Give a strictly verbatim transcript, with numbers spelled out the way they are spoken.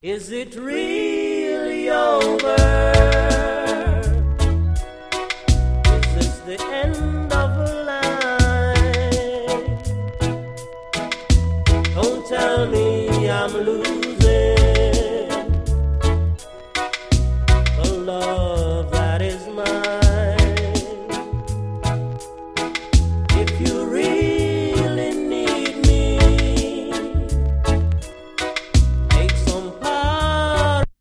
Is it really over? Is this the end of a line? Don't tell me I'm losing.